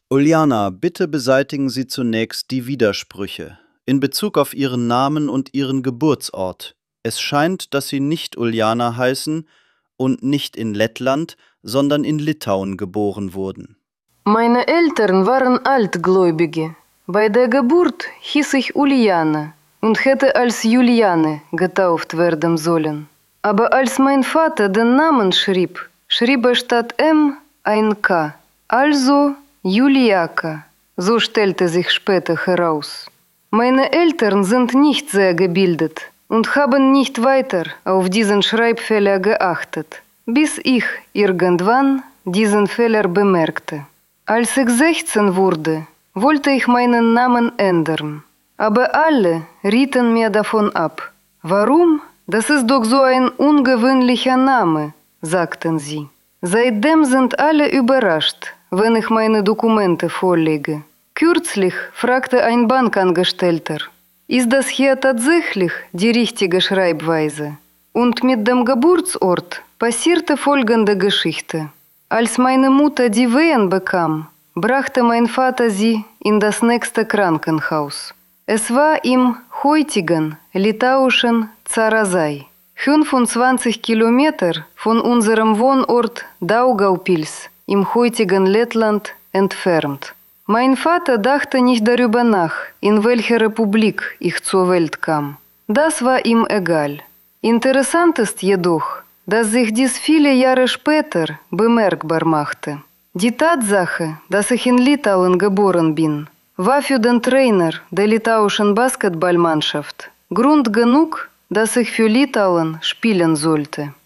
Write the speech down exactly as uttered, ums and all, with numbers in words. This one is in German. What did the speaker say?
Uljana, bitte beseitigen Sie zunächst die Widersprüche in Bezug auf Ihren Namen und Ihren Geburtsort. Es scheint, dass Sie nicht Uljana heißen und nicht in Lettland, sondern in Litauen geboren wurden. Meine Eltern waren Altgläubige. Bei der Geburt hieß ich Uljana und hätte als Juliane getauft werden sollen. Aber als mein Vater den Namen schrieb, schrieb er statt M ein K, also Juliaka. So stellte sich später heraus. Meine Eltern sind nicht sehr gebildet und haben nicht weiter auf diesen Schreibfehler geachtet, bis ich irgendwann diesen Fehler bemerkte. Als ich sechzehn wurde, wollte ich meinen Namen ändern, aber alle rieten mir davon ab. Warum? Das ist doch so ein ungewöhnlicher Name, sagten sie. Seitdem sind alle überrascht, wenn ich meine Dokumente vorlege. Kürzlich fragte ein Bankangestellter, ist das hier tatsächlich die richtige Schreibweise? Und mit dem Geburtsort passierte folgende Geschichte. Als meine Mutter die Wehen bekam, brachte mein Vater sie in das nächste Krankenhaus. Es war im heutigen litauischen Zarasai, fünfundzwanzig Kilometer von unserem Wohnort Daugavpils im heutigen Lettland entfernt. Mein Vater dachte nicht darüber nach, in welcher Republik ich zur Welt kam. Das war ihm egal. Interessant ist jedoch, dass sich dies viele Jahre später bemerkbar machte. Die Tatsache, dass ich in Litauen geboren bin, war für den Trainer der litauischen Basketballmannschaft Grund genug, dass ich für Litauen spielen sollte.